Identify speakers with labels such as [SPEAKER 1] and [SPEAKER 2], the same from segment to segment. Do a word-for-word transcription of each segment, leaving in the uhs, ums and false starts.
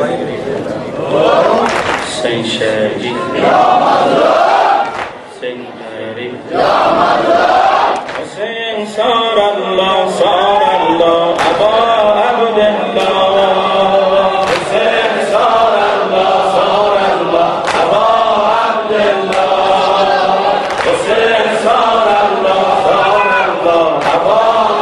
[SPEAKER 1] حسین شهید حسین شهید حسین سار الله سار الله ابا عبدالله حسین سار الله سار الله ابا عبدالله حسین سار الله سار الله ابا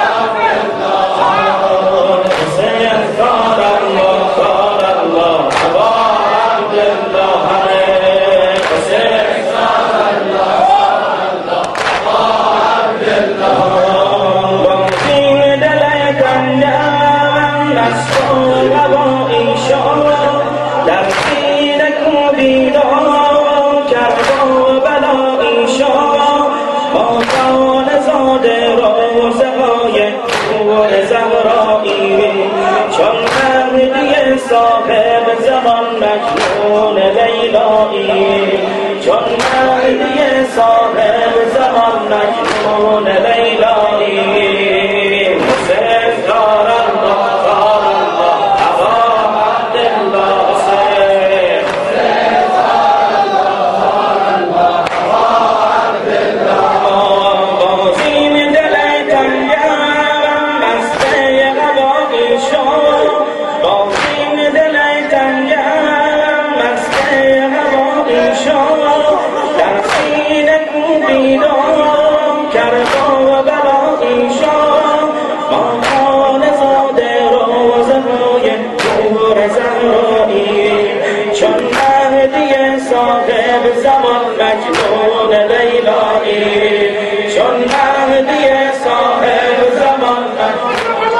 [SPEAKER 1] عبدالله حسین سار الله سار الله ابا عبدالله حسین سار الله صاحب زمان مجنون لیلایی چون مهدی صاحب زمان مجنون لیلایی حسین سار الله سار الله ابا عبدالله حسین حسین سار الله سار الله ابا عبدالله بازیم دل تنگم مسته قباقی شد صاحب زمان مجنون لیلایی چون مهدی صاحب زمان مجنون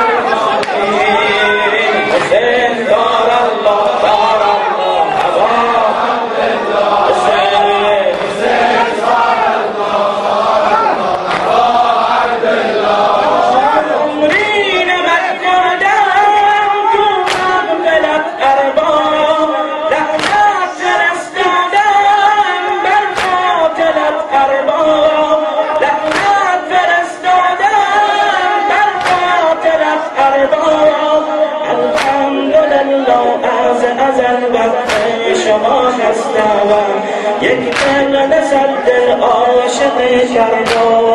[SPEAKER 1] لیلایی حسین دار الله دار الله ابا عبدالله حسین حسین دار الله دار الله ابا عبدالله عمرین مکادم تو مقبلت ارباب شما هستم یک دل صد دل عاشق کرد